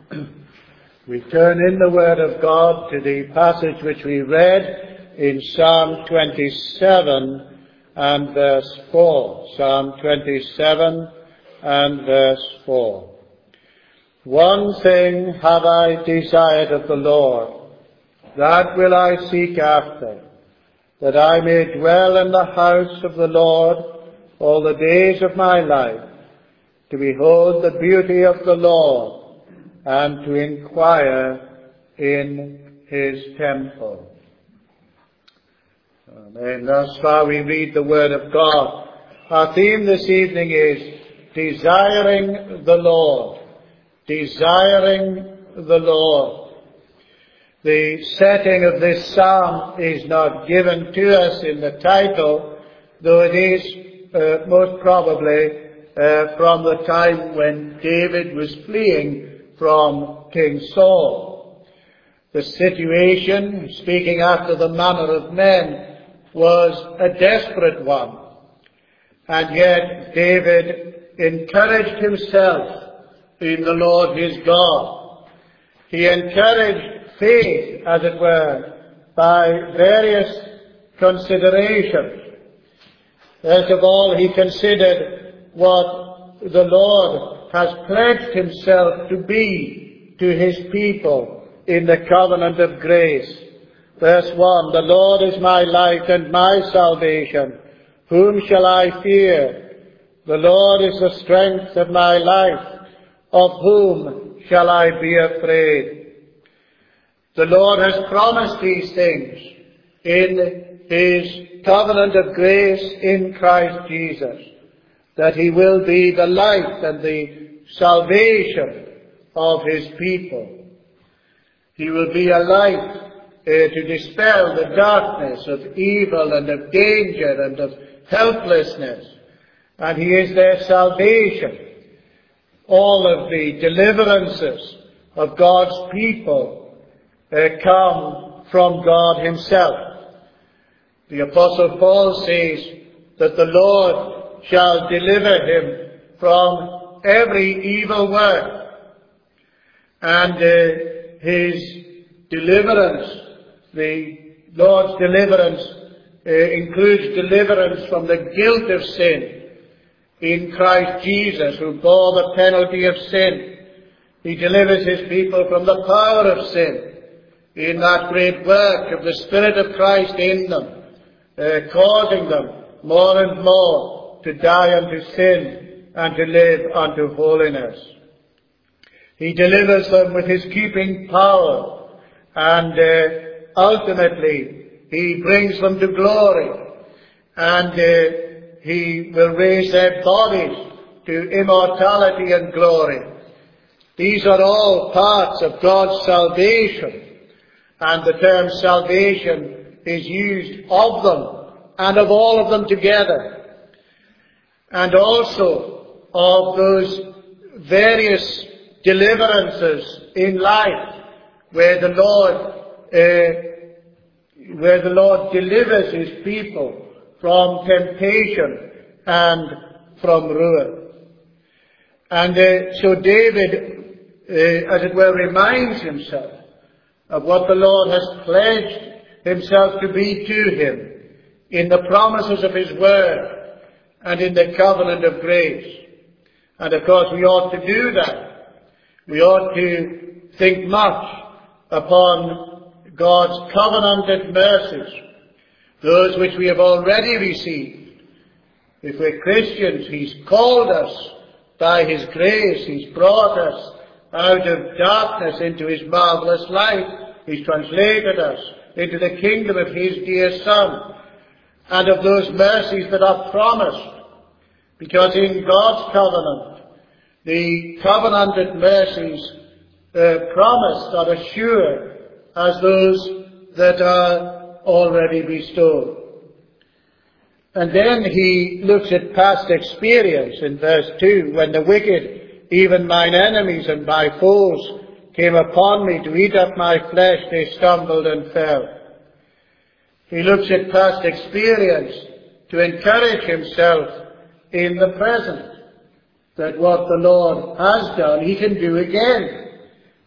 We turn in the Word of God to the passage which we read in Psalm 27 and verse 4. Psalm 27 and verse 4. One thing have I desired of the Lord, that will I seek after, that I may dwell in the house of the Lord all the days of my life, to behold the beauty of the Lord, and to inquire in his temple. Amen. Thus far we read the Word of God. Our theme this evening is desiring the Lord. Desiring the Lord. The setting of this psalm is not given to us in the title, though it is most probably from the time when David was fleeing from King Saul. The situation, speaking after the manner of men, was a desperate one. And yet David encouraged himself in the Lord his God. He encouraged faith, as it were, by various considerations. First of all, he considered what the Lord has pledged himself to be to his people in the covenant of grace. Verse 1, the Lord is my light and my salvation. Whom shall I fear? The Lord is the strength of my life. Of whom shall I be afraid? The Lord has promised these things in his covenant of grace in Christ Jesus, that he will be the light and the salvation of his people. He will be a light to dispel the darkness of evil and of danger and of helplessness. And he is their salvation. All of the deliverances of God's people come from God himself. The Apostle Paul says that the Lord shall deliver him from every evil work. And his deliverance, the Lord's deliverance, includes deliverance from the guilt of sin in Christ Jesus, who bore the penalty of sin. He delivers his people from the power of sin in that great work of the Spirit of Christ in them, causing them more and more to die unto sin and to live unto holiness. He delivers them with his keeping power, and ultimately he brings them to glory, and he will raise their bodies to immortality and glory. These are all parts of God's salvation, and the term salvation is used of them and of all of them together, and also of those various deliverances in life where the Lord delivers his people from temptation and from ruin. And so David, as it were, reminds himself of what the Lord has pledged himself to be to him in the promises of his word and in the covenant of grace. And of course we ought to do that. We ought to think much upon God's covenanted mercies, those which we have already received. If we're Christians, he's called us by his grace. He's brought us out of darkness into his marvelous light. He's translated us into the kingdom of his dear Son, and of those mercies that are promised. Because in God's covenant, the covenanted mercies promised are assured as those that are already bestowed. And then he looks at past experience in verse 2, when the wicked, even mine enemies and my foes, came upon me to eat up my flesh, they stumbled and fell. He looks at past experience to encourage himself in the present, that what the Lord has done, he can do again.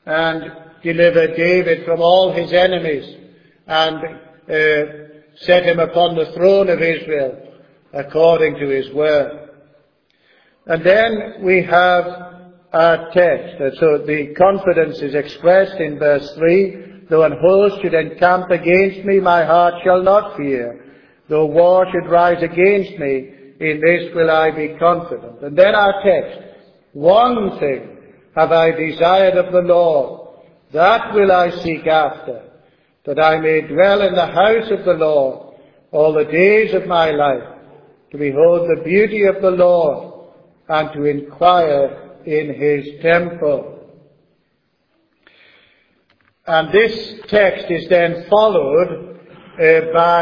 and deliver David from all his enemies and set him upon the throne of Israel according to his word. And then we have our text. And so the confidence is expressed in verse 3. Though an host should encamp against me, my heart shall not fear. Though war should rise against me, in this will I be confident. And then our text. One thing have I desired of the Lord, that will I seek after, that I may dwell in the house of the Lord all the days of my life, to behold the beauty of the Lord, and to inquire in his temple. And this text is then followed by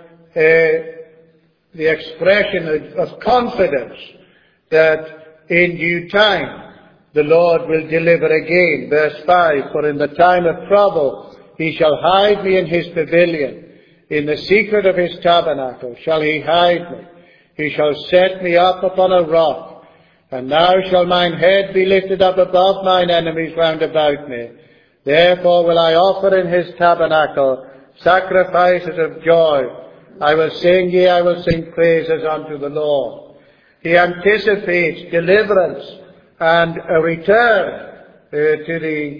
the expression of confidence that in due time the Lord will deliver again. Verse 5, for in the time of trouble he shall hide me in his pavilion. In the secret of his tabernacle shall he hide me. He shall set me up upon a rock. And now shall mine head be lifted up above mine enemies round about me. Therefore will I offer in his tabernacle sacrifices of joy. I will sing, yea, I will sing praises unto the Lord. He anticipates deliverance and a return to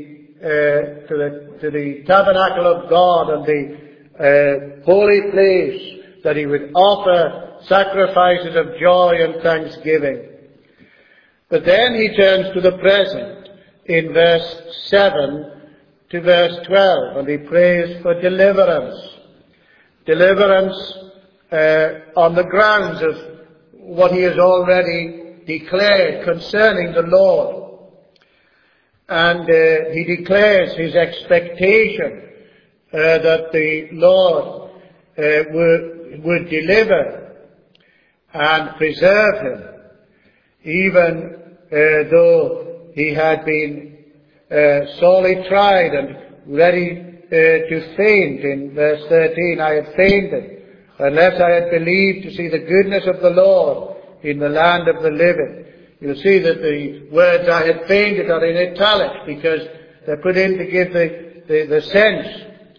the tabernacle of God and the holy place, that he would offer sacrifices of joy and thanksgiving. But then he turns to the present in verse 7 to verse 12, and he prays for deliverance. Deliverance on the grounds of what he has already declared concerning the Lord. And he declares his expectation that the Lord would deliver and preserve him, even though he had been sorely tried and ready to faint. In verse 13, I had fainted, unless I had believed to see the goodness of the Lord in the land of the living. You'll see that the words I had fainted are in italics, because they're put in to give the sense.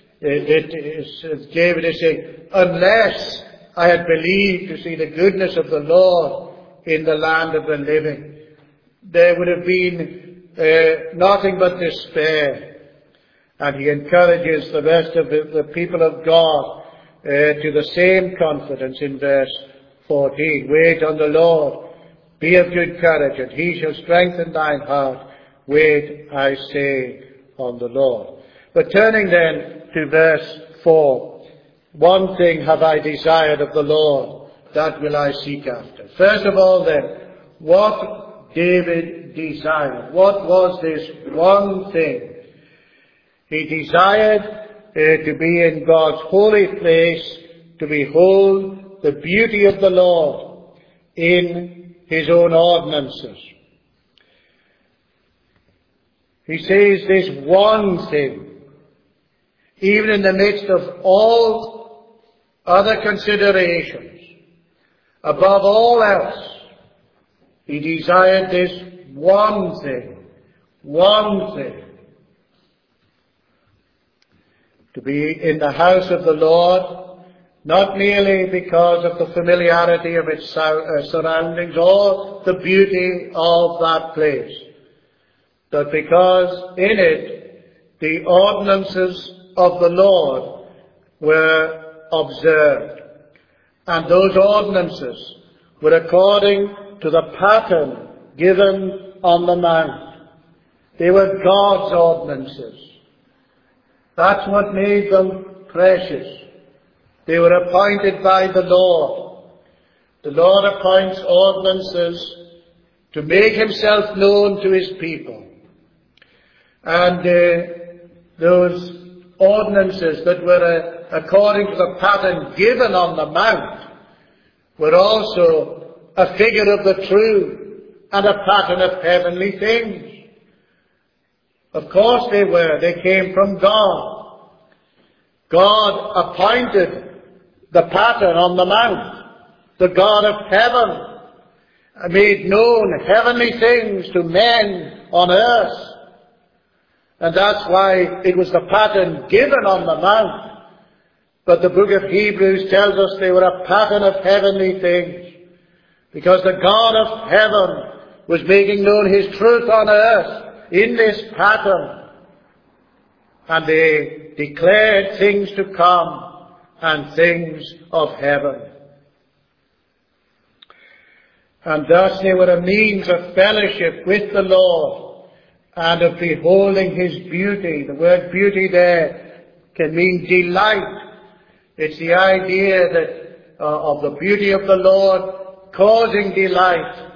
David is saying, unless I had believed to see the goodness of the Lord in the land of the living, there would have been nothing but despair. And he encourages the rest of the people of God to the same confidence in verse 14. Wait on the Lord, be of good courage, and he shall strengthen thine heart. Wait, I say, on the Lord. But turning then to verse 4, one thing have I desired of the Lord, that will I seek after. First of all then, what David desired? What was this one thing? He desired to be in God's holy place, to behold the beauty of the Lord in his own ordinances. He says this one thing, even in the midst of all other considerations, above all else, he desired this one thing, to be in the house of the Lord, not merely because of the familiarity of its surroundings or the beauty of that place, but because in it the ordinances of the Lord were observed. And those ordinances were according to the pattern given on the mount. They were God's ordinances. That's what made them precious. They were appointed by the Lord. The Lord appoints ordinances to make himself known to his people. And those ordinances that were according to the pattern given on the mount were also a figure of the true and a pattern of heavenly things. Of course they were. They came from God. God appointed the pattern on the mount. The God of heaven made known heavenly things to men on earth. And that's why it was the pattern given on the mount. But the book of Hebrews tells us they were a pattern of heavenly things. Because the God of heaven was making known his truth on earth in this pattern. And they declared things to come and things of heaven. And thus they were a means of fellowship with the Lord and of beholding his beauty. The word beauty there can mean delight. It's the idea that of the beauty of the Lord causing delight.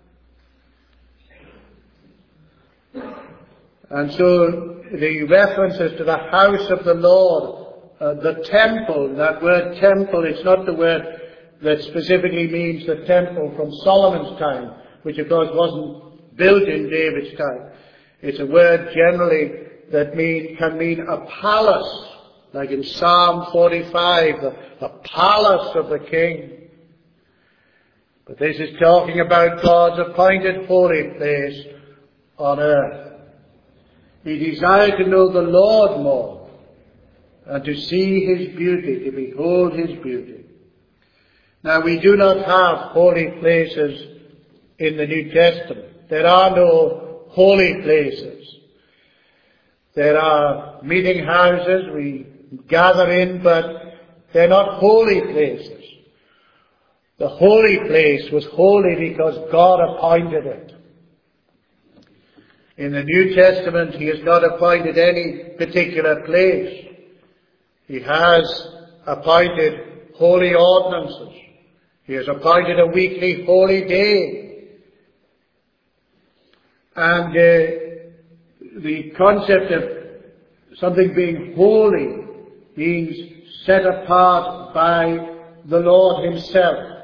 And so the references to the house of the Lord, the temple, that word temple, it's not the word that specifically means the temple from Solomon's time, which of course wasn't built in David's time. It's a word generally that can mean a palace, like in Psalm 45, the palace of the king. But this is talking about God's appointed holy place on earth. He desired to know the Lord more and to see his beauty, to behold his beauty. Now, we do not have holy places in the New Testament. There are no holy places. There are meeting houses we gather in, but they're not holy places. The holy place was holy because God appointed it. In the New Testament, he has not appointed any particular place. He has appointed holy ordinances. He has appointed a weekly holy day. And the concept of something being holy means set apart by the Lord himself.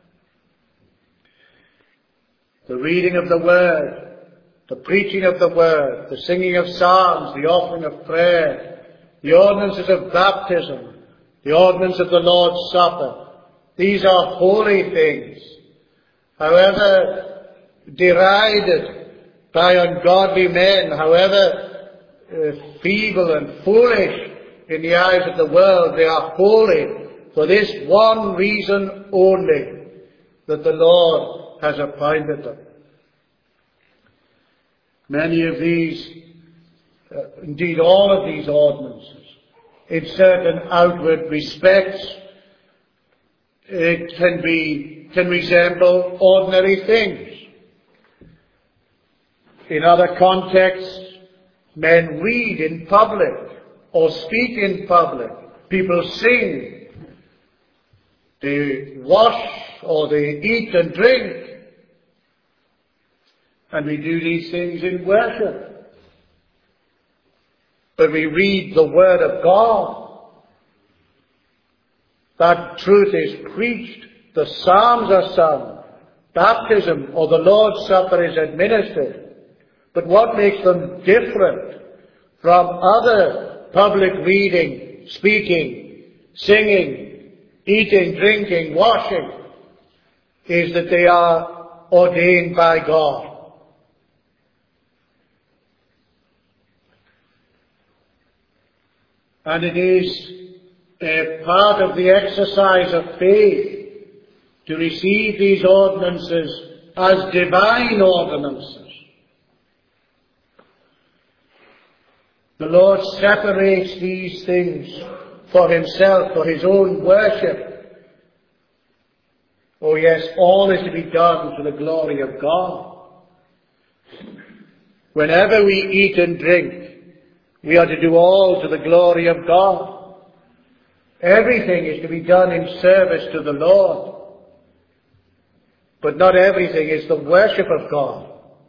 The reading of the Word, the preaching of the Word, the singing of psalms, the offering of prayer, the ordinances of baptism, the ordinance of the Lord's Supper. These are holy things. However derided by ungodly men, however feeble and foolish in the eyes of the world, they are holy for this one reason only, that the Lord has appointed them. Many of these, indeed all of these ordinances, in certain outward respects, it can resemble ordinary things. In other contexts, men read in public or speak in public. People sing. They wash or they eat and drink. And we do these things in worship. But we read the Word of God. That truth is preached. The Psalms are sung. Baptism or the Lord's Supper is administered. But what makes them different from other public reading, speaking, singing, eating, drinking, washing, is that they are ordained by God. And it is a part of the exercise of faith to receive these ordinances as divine ordinances. The Lord separates these things for himself, for his own worship. Oh yes, all is to be done to the glory of God. Whenever we eat and drink, we are to do all to the glory of God. Everything is to be done in service to the Lord. But not everything is the worship of God.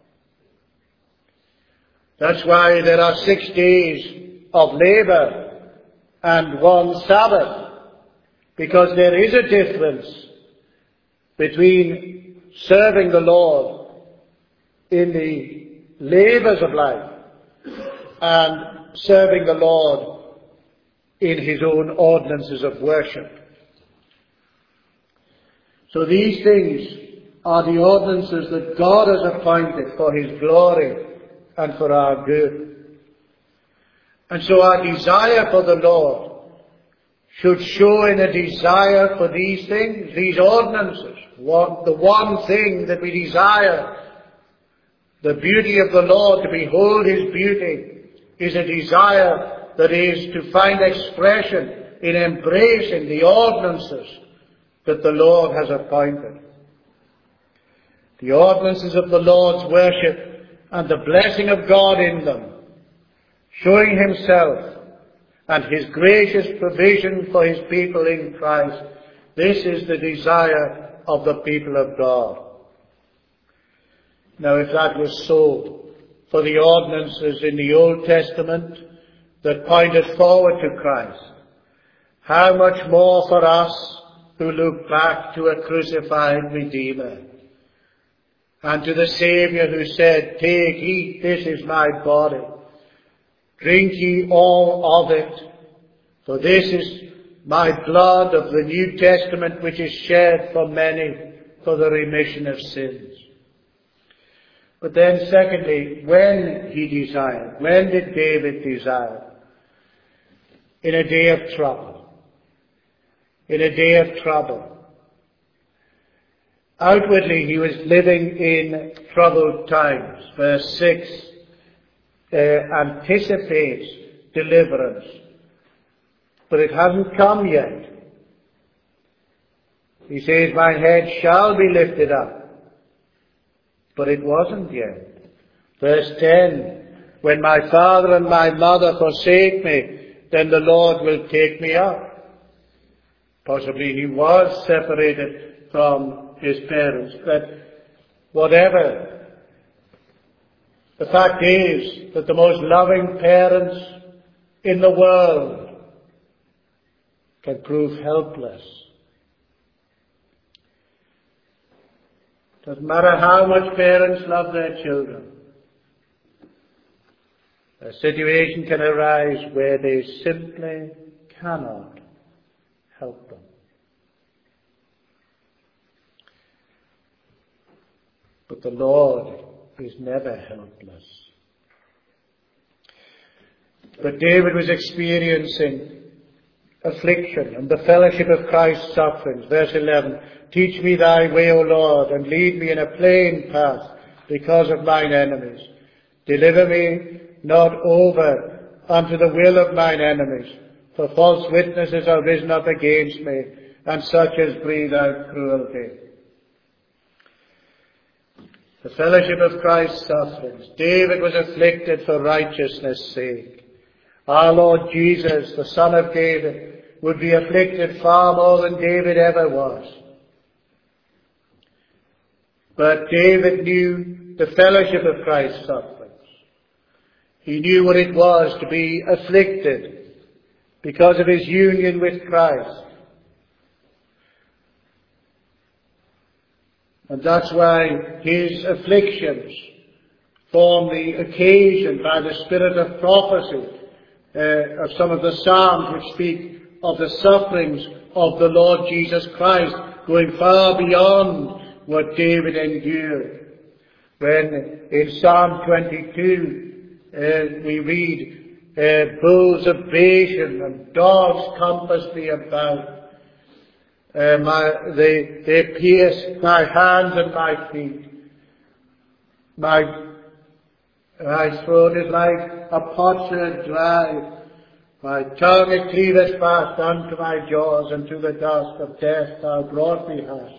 That's why there are 6 days of labor and 1 Sabbath. Because there is a difference between serving the Lord in the labors of life and serving the Lord in his own ordinances of worship. So these things are the ordinances that God has appointed for his glory and for our good. And so our desire for the Lord should show in a desire for these things, these ordinances. The one thing that we desire, the beauty of the Lord, to behold His beauty, is a desire that is to find expression in embracing the ordinances that the Lord has appointed. The ordinances of the Lord's worship and the blessing of God in them, showing Himself and His gracious provision for His people in Christ. This is the desire of the people of God. Now, if that was so for the ordinances in the Old Testament that pointed forward to Christ, how much more for us who look back to a crucified Redeemer and to the Saviour who said, "Take, eat, this is my body. Drink ye all of it, for this is my blood of the New Testament, which is shed for many for the remission of sins." But then secondly, when did David desire? In a day of trouble. In a day of trouble. Outwardly he was living in troubled times. Verse 6 anticipates deliverance. But it hasn't come yet. He says, "My head shall be lifted up." But it wasn't yet. Verse 10, "When my father and my mother forsake me, then the Lord will take me up." Possibly he was separated from his parents, but whatever. The fact is that the most loving parents in the world can prove helpless. Doesn't matter how much parents love their children. A situation can arise where they simply cannot help them. But the Lord is never helpless. But David was experiencing affliction and the fellowship of Christ's sufferings. Verse 11, "Teach me thy way, O Lord, and lead me in a plain path because of mine enemies. Deliver me not over unto the will of mine enemies, for false witnesses are risen up against me, and such as breathe out cruelty." The fellowship of Christ's sufferings. David was afflicted for righteousness' sake. Our Lord Jesus, the Son of David, would be afflicted far more than David ever was. But David knew the fellowship of Christ's sufferings. He knew what it was to be afflicted because of his union with Christ. And that's why his afflictions form the occasion by the spirit of prophecy of some of the Psalms which speak of the sufferings of the Lord Jesus Christ going far beyond what David endured. When in Psalm 22 we read, "Bulls of Bashan and dogs compass me about. They pierce my hands and my feet. My throat is like a potsherd dry. My tongue it cleaveth fast unto my jaws, and to the dust of death thou brought me hast."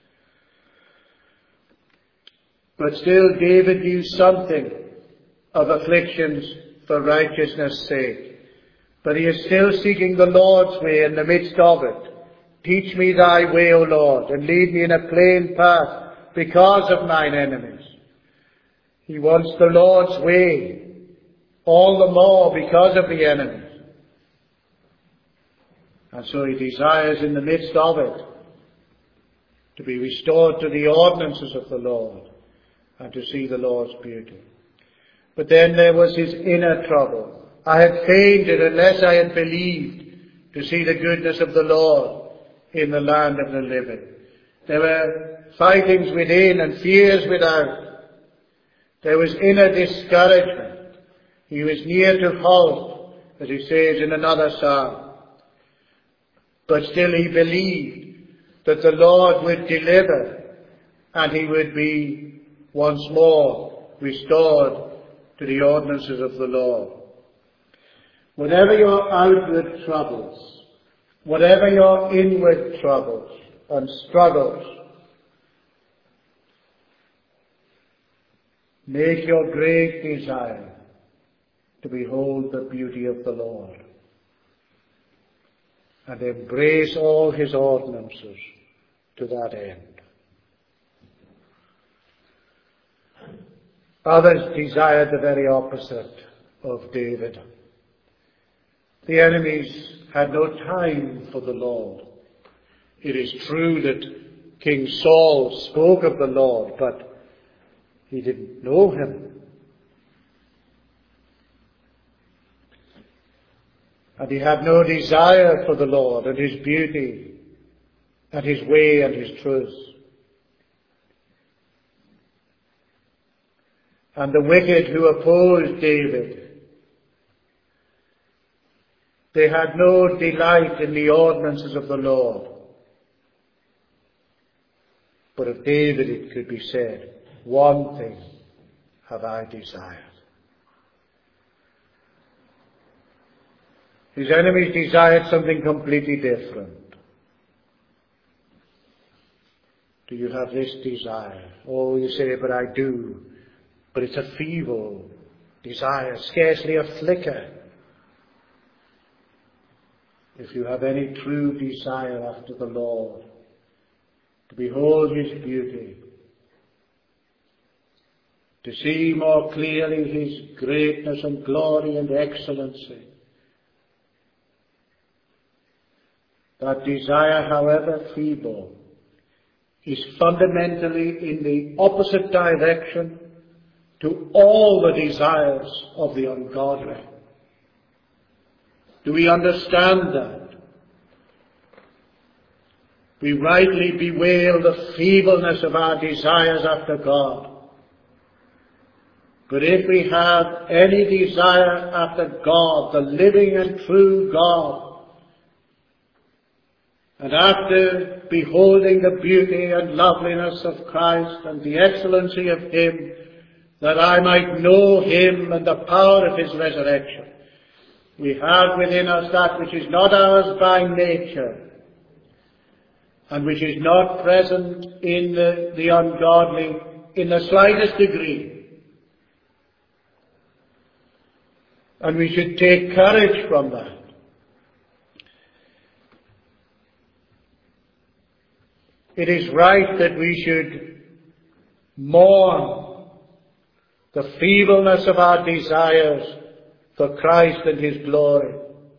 But still David knew something of afflictions for righteousness' sake. But he is still seeking the Lord's way in the midst of it. "Teach me thy way, O Lord, and lead me in a plain path because of mine enemies." He wants the Lord's way, all the more because of the enemies. And so he desires in the midst of it to be restored to the ordinances of the Lord and to see the Lord's beauty. But then there was his inner trouble. "I had fainted unless I had believed to see the goodness of the Lord in the land of the living." There were fightings within and fears without. There was inner discouragement. He was near to halt as he says in another psalm. But still he believed that the Lord would deliver and he would be once more restored to the ordinances of the Lord. Whatever your outward troubles, whatever your inward troubles and struggles, make your great desire to behold the beauty of the Lord and embrace all his ordinances to that end. Others desired the very opposite of David. The enemies had no time for the Lord. It is true that King Saul spoke of the Lord, but he didn't know him. And he had no desire for the Lord and his beauty and his way and his truth. And the wicked who opposed David, they had no delight in the ordinances of the Lord. But of David it could be said, one thing have I desired. His enemies desired something completely different. Do you have this desire? Oh, you say, but I do. But it's a feeble desire, scarcely a flicker. If you have any true desire after the Lord, to behold his beauty, to see more clearly his greatness and glory and excellency, that desire, however feeble, is fundamentally in the opposite direction to all the desires of the ungodly. Do we understand that? We rightly bewail the feebleness of our desires after God. But if we have any desire after God, the living and true God, and after beholding the beauty and loveliness of Christ and the excellency of him, that I might know him and the power of his resurrection, we have within us that which is not ours by nature, and which is not present in the ungodly in the slightest degree. And we should take courage from that. It is right that we should mourn the feebleness of our desires for Christ and his glory.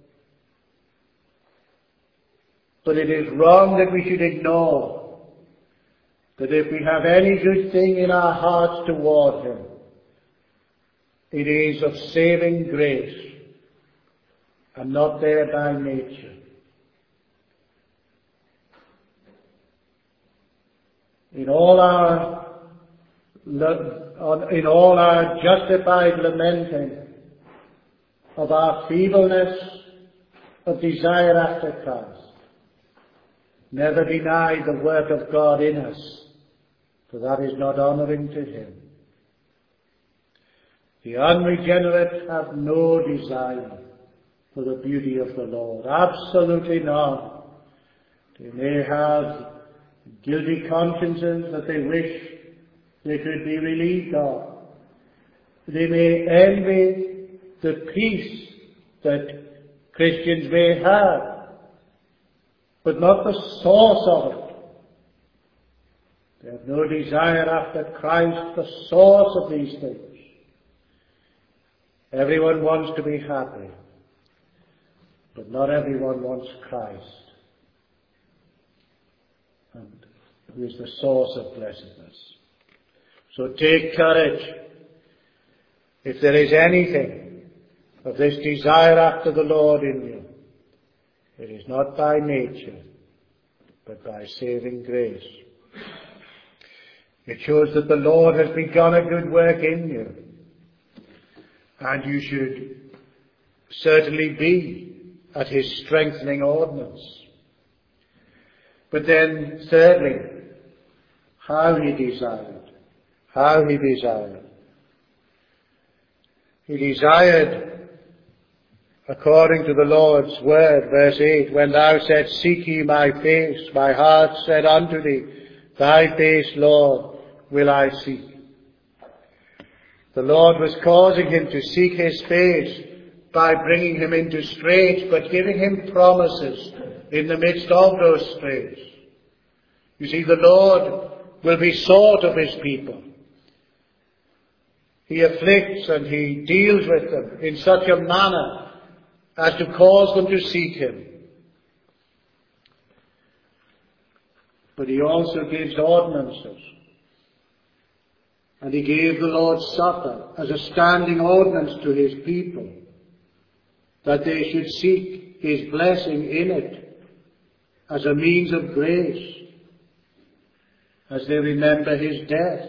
But it is wrong that we should ignore that if we have any good thing in our hearts toward him, it is of saving grace and not there by nature. In all our justified lamenting of our feebleness of desire after Christ, never deny the work of God in us, for that is not honouring to him. The unregenerate have no desire for the beauty of the Lord. Absolutely not. They may have guilty consciences that they wish they could be relieved of. They may envy the peace that Christians may have, but not the source of it. They have no desire after Christ, the source of these things. Everyone wants to be happy, but not everyone wants Christ, and who is the source of blessedness. So take courage. If there is anything of this desire after the Lord in you, it is not by nature, but by saving grace. It shows that the Lord has begun a good work in you, and you should certainly be at his strengthening ordinance. But then, thirdly, how he desired. How he desired. He desired, according to the Lord's word, verse 8, when thou saidst, seek ye my face, my heart said unto thee, thy face, Lord, will I seek. The Lord was causing him to seek his face by bringing him into straits, but giving him promises in the midst of those straits. You see, the Lord will be sought of his people. He afflicts and he deals with them in such a manner as to cause them to seek him. But he also gives ordinances. And he gave the Lord's Supper as a standing ordinance to his people, that they should seek his blessing in it as a means of grace, as they remember his death.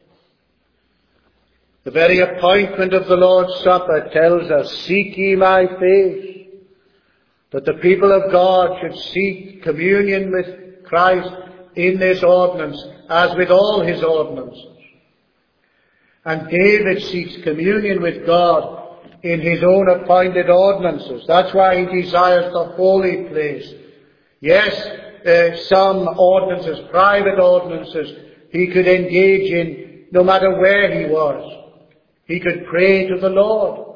The very appointment of the Lord's Supper tells us, seek ye my face, that the people of God should seek communion with Christ in this ordinance, as with all his ordinances. And David seeks communion with God in his own appointed ordinances. That's why he desires the holy place. Yes, some ordinances, private ordinances, he could engage in no matter where he was. He could pray to the Lord.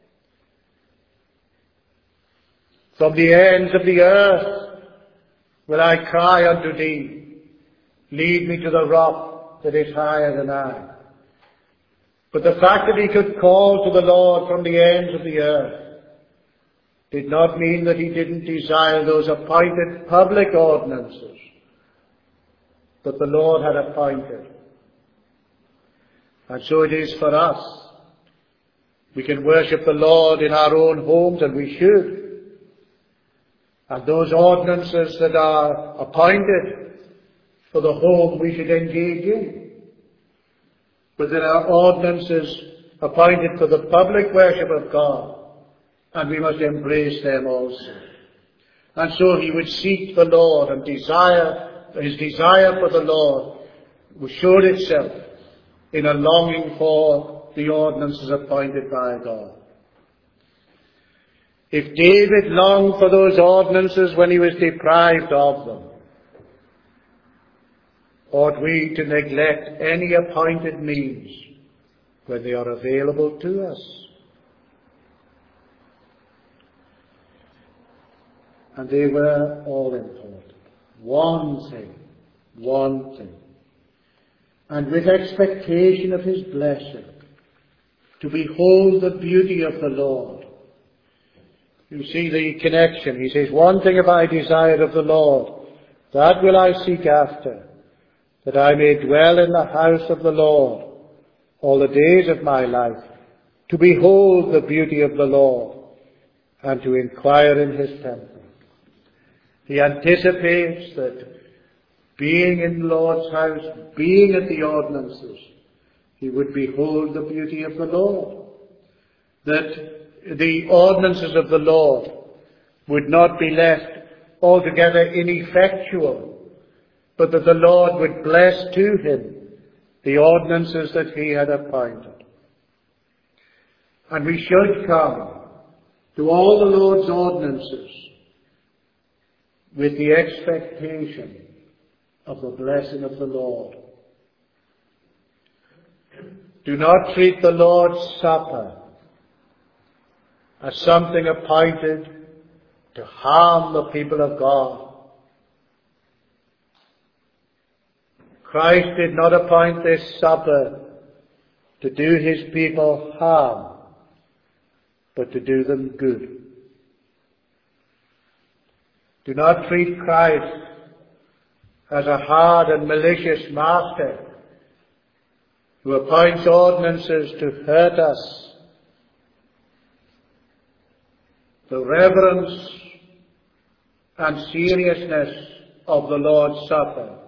From the ends of the earth will I cry unto thee. Lead me to the rock that is higher than I. But the fact that he could call to the Lord from the ends of the earth did not mean that he didn't desire those appointed public ordinances that the Lord had appointed. And so it is for us. We can worship the Lord in our own homes, and we should. And those ordinances that are appointed for the home we should engage in. But there are ordinances appointed for the public worship of God, and we must embrace them also. And so he would seek the Lord, and his desire for the Lord showed itself in a longing for the ordinances appointed by God. If David longed for those ordinances when he was deprived of them, ought we to neglect any appointed means when they are available to us? And they were all important. One thing. And with expectation of his blessing, to behold the beauty of the Lord. You see the connection. He says, one thing have I desired of the Lord, that will I seek after, that I may dwell in the house of the Lord all the days of my life, to behold the beauty of the Lord, and to inquire in his temple. He anticipates that being in the Lord's house, being at the ordinances, he would behold the beauty of the Lord. That the ordinances of the Lord would not be left altogether ineffectual, but that the Lord would bless to him the ordinances that he had appointed. And we should come to all the Lord's ordinances with the expectation of the blessing of the Lord. Do not treat the Lord's Supper as something appointed to harm the people of God. Christ did not appoint this supper to do his people harm, but to do them good. Do not treat Christ as a hard and malicious master who appoints ordinances to hurt us. The reverence and seriousness of the Lord's Supper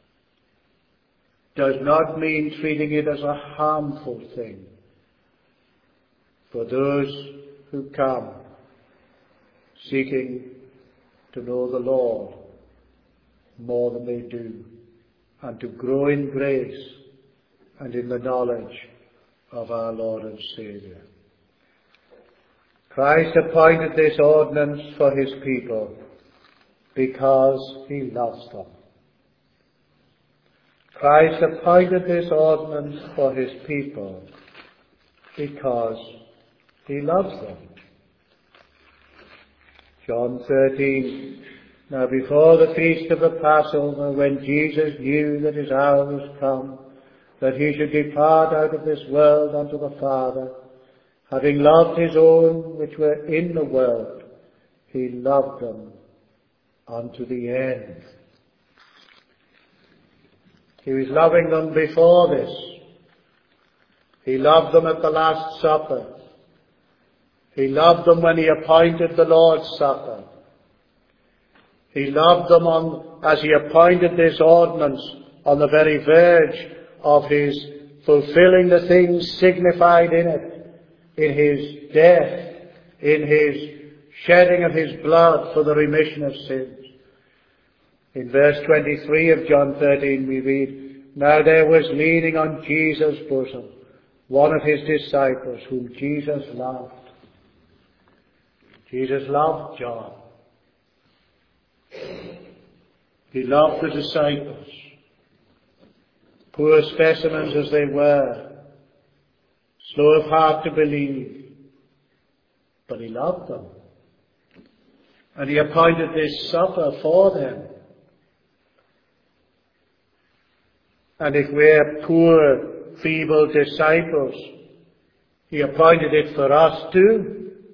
does not mean treating it as a harmful thing for those who come seeking to know the Lord more than they do, and to grow in grace and in the knowledge of our Lord and Saviour. Christ appointed this ordinance for his people because he loves them. Christ appointed this ordinance for his people because he loves them. John 13. Now before the feast of the Passover, when Jesus knew that his hour was come, that he should depart out of this world unto the Father, having loved his own which were in the world, he loved them unto the end. He was loving them before this. He loved them at the Last Supper. He loved them when he appointed the Lord's Supper. He loved them as he appointed this ordinance on the very verge of his fulfilling the things signified in it, in his death, in his shedding of his blood for the remission of sins. In verse 23 of John 13 we read, Now there was leaning on Jesus' bosom one of his disciples whom Jesus loved. Jesus loved John. He loved the disciples, poor specimens as they were, slow of heart to believe, but he loved them. And he appointed this supper for them. And if we're poor, feeble disciples, he appointed it for us too.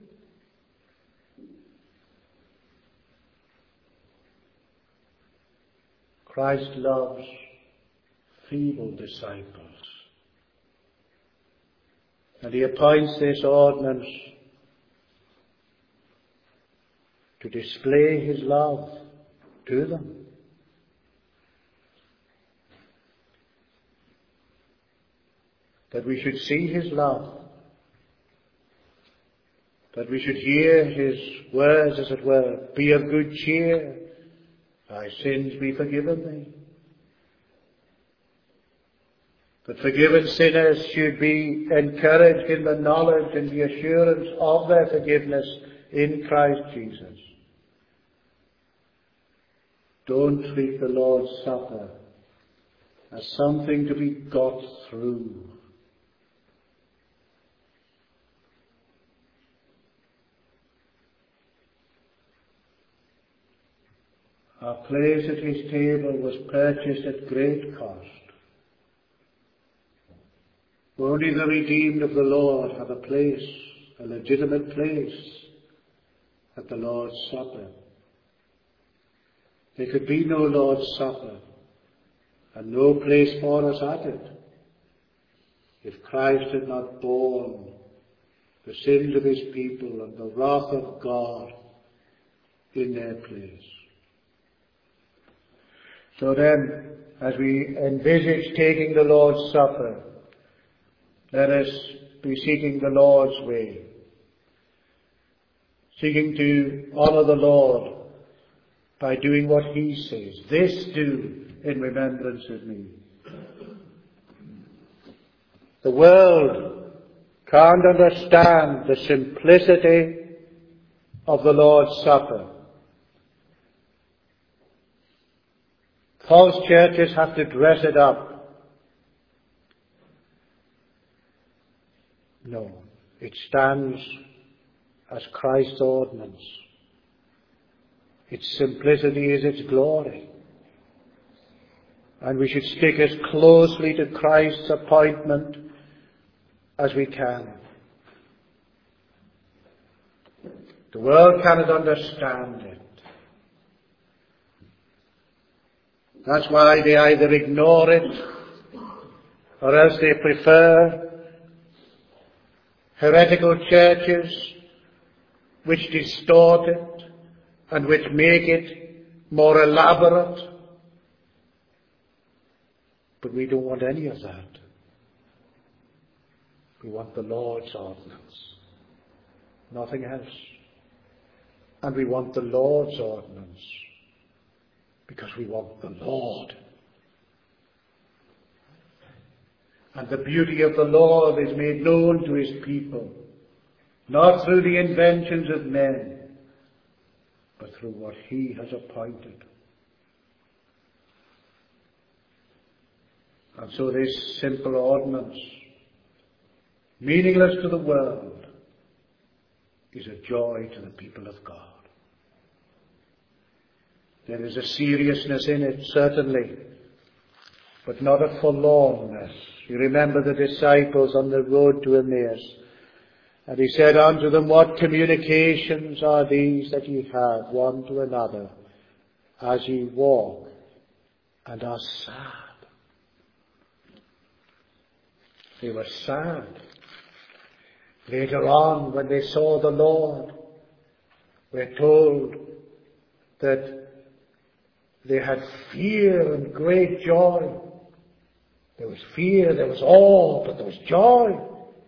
Christ loves feeble disciples. And he appoints this ordinance to display his love to them. That we should see his love. That we should hear his words, as it were, be of good cheer. Thy sins be forgiven thee. That forgiven sinners should be encouraged in the knowledge and the assurance of their forgiveness in Christ Jesus. Don't treat the Lord's Supper as something to be got through. Our place at his table was purchased at great cost. Only the redeemed of the Lord have a place, a legitimate place at the Lord's Supper. There could be no Lord's Supper and no place for us at it if Christ had not borne the sins of his people and the wrath of God in their place. So then, as we envisage taking the Lord's Supper, let us be seeking the Lord's way, seeking to honour the Lord by doing what he says. This do in remembrance of me. The world can't understand the simplicity of the Lord's Supper. False churches have to dress it up. No, it stands as Christ's ordinance. Its simplicity is its glory. And we should stick as closely to Christ's appointment as we can. The world cannot understand it. That's why they either ignore it or else they prefer heretical churches which distort it and which make it more elaborate. But we don't want any of that. We want the Lord's ordinance. nothing else. And we want the Lord's ordinance because we want the Lord. And the beauty of the Lord is made known to his people, not through the inventions of men, but through what he has appointed. And so this simple ordinance, meaningless to the world, is a joy to the people of God. There is a seriousness in it, certainly, but not a forlornness. You remember the disciples on the road to Emmaus. And he said unto them, what communications are these that ye have one to another, as ye walk and are sad? They were sad. Later on, when they saw the Lord, we're told that they had fear and great joy. There was fear, there was awe, but there was joy.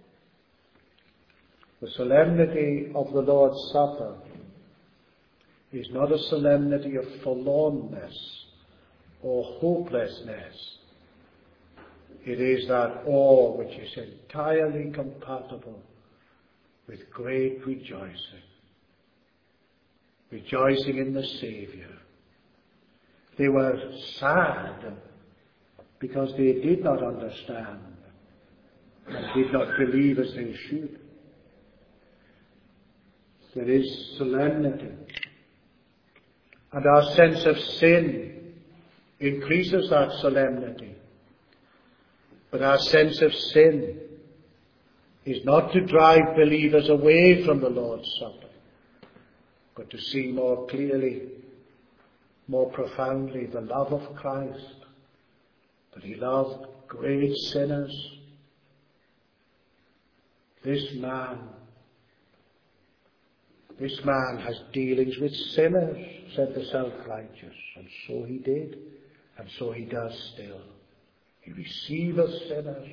The solemnity of the Lord's Supper is not a solemnity of forlornness or hopelessness. It is that awe which is entirely compatible with great rejoicing. Rejoicing in the Saviour. They were sad because they did not understand and did not believe as they should. There is solemnity. And our sense of sin increases that solemnity. But our sense of sin is not to drive believers away from the Lord's Supper, but to see more clearly, more profoundly the love of Christ, that he loved great sinners. This man has dealings with sinners, said the self-righteous. And so he did, and so he does still. He receiveth sinners.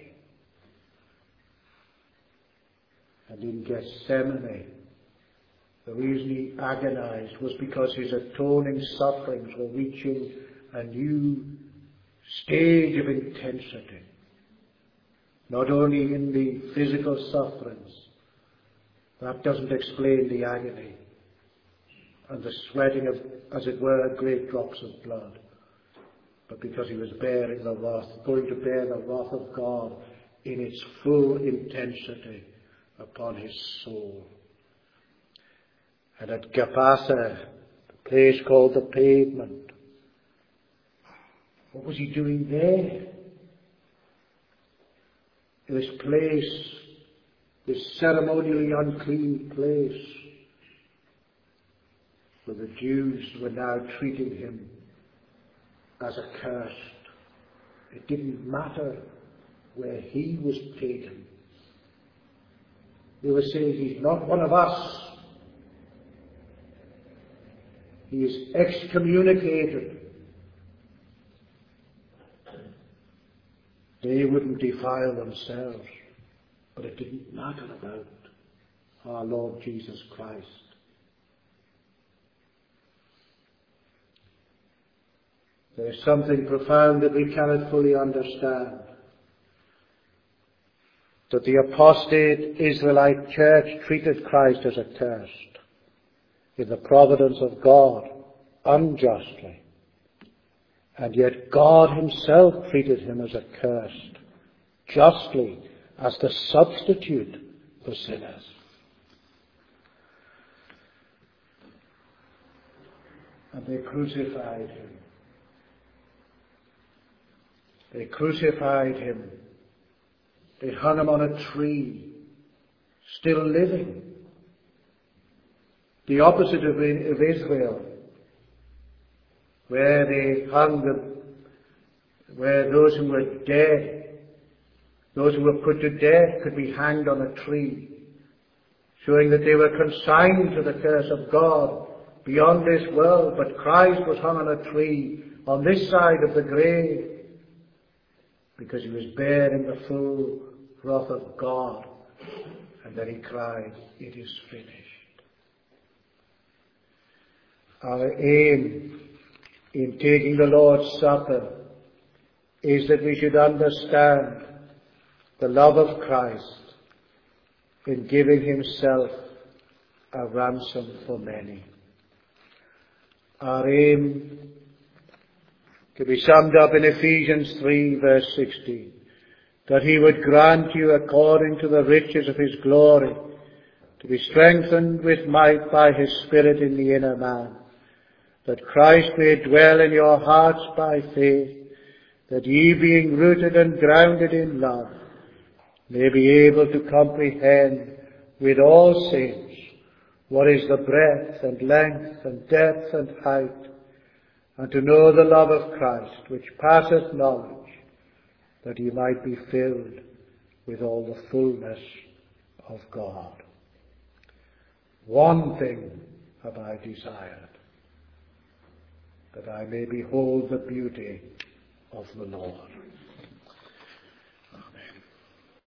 And in Gethsemane, the reason he agonized was because his atoning sufferings were reaching a new stage of intensity. Not only in the physical sufferings, that doesn't explain the agony and the sweating of, as it were, great drops of blood, but because he was bearing the wrath, going to bear the wrath of God in its full intensity upon his soul. And at Gabbatha, the place called the Pavement, what was he doing there? This place, this ceremonially unclean place, where the Jews were now treating him as accursed. It didn't matter where he was taken. They were saying, he's not one of us. He is excommunicated. They wouldn't defile themselves, but it didn't matter about our Lord Jesus Christ. There is something profound that we cannot fully understand. That the apostate Israelite church treated Christ as accursed in the providence of God unjustly. And yet God himself treated him as accursed justly as the substitute for sinners. And they crucified him. They crucified him. They hung him on a tree, still living. The opposite of Israel, where they hung them, where those who were dead, those who were put to death could be hanged on a tree, showing that they were consigned to the curse of God beyond this world. But Christ was hung on a tree on this side of the grave, because he was bearing the full wrath of God And then he cried, "It is finished." Our aim in taking the Lord's Supper is that we should understand the love of Christ in giving himself a ransom for many. Our aim can be summed up in Ephesians 3 verse 16, that he would grant you according to the riches of his glory to be strengthened with might by his Spirit in the inner man, that Christ may dwell in your hearts by faith, that ye being rooted and grounded in love may be able to comprehend with all saints what is the breadth and length and depth and height, and to know the love of Christ which passeth knowledge, that ye might be filled with all the fullness of God. One thing have I desired, that I may behold the beauty of the Lord.